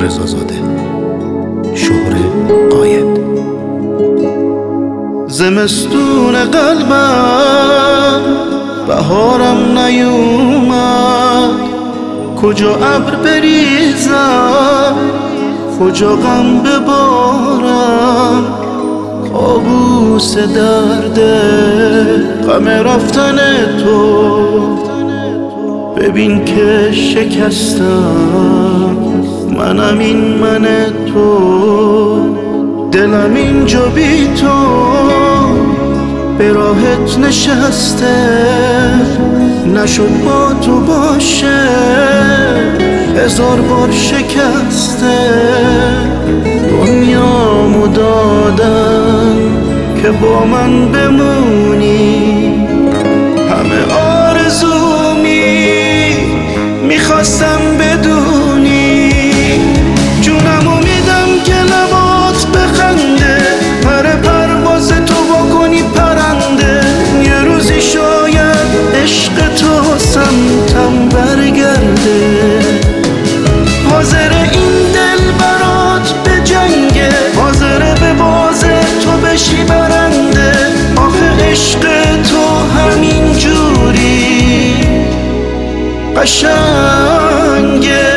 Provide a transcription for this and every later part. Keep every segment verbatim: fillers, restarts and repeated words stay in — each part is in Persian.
رضازاده، شهره قاید. زمستون قلبم بهارم نیومد، کجا ابر بریزم کجا غم ببارم، کابوس درده غم رفتن تو، ببین که شکستم منم این من تو، دلم اینجا بی تو به راحت نشسته، نشد با تو باشه هزار بار شکسته، دنیامو دادم که با من بمونی، همه آرزومی میخواستم بدونی، جونمو میدم که لبات بخنده، پر پرواز تو بکنی پرنده، یه روزی شاید عشق تو سمتم برگرده، حاضر این دل برات به جنگه، حاضر به باز تو بشی برنده، آخه عشق تو همین جوری قشنگه.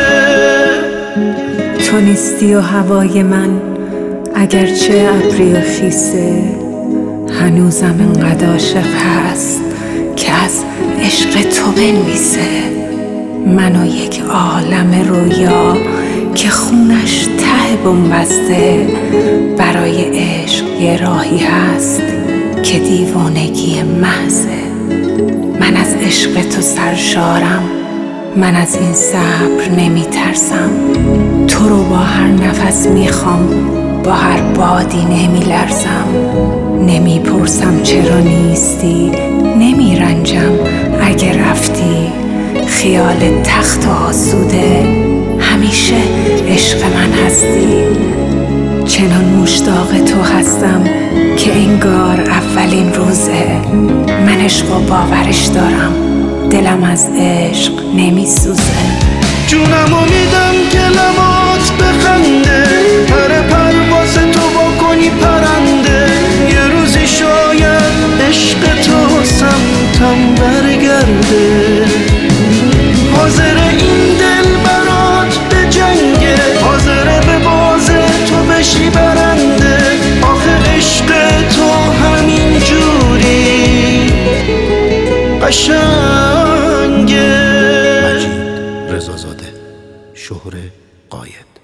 تو نیستی و هوای من اگرچه ابری و خیسه، هنوزم انقدر عاشق هست که از عشق تو بنویسه، منو یک عالم رویا که خونش ته بنبسته، برای عشق یه راهی هست که دیوانگی محضه، من از عشق تو سرشارم، من از این صبر نمی ترسم، تو رو با هر نفس میخوام، با هر بادی نمی لرزم، نمی پرسم چرا نیستی، نمی رنجم اگه رفتی، خیال تخت و آسوده همیشه عشق من هستی، چنان مشتاق تو هستم که انگار اولین روزه، من عشق و باورش دارم، دلم از عشق نمی سوزه، جونمو میدم که لبات بخنده، پر پرواز تو بکنی پرنده، یه روزی شاید عشق تو سمتم برگرده، حاضر این دل برات به جنگه، حاضر به باز تو بشی برنده، آخه عشق تو همین جوری قشنگه. رضازاده، شهره قاید.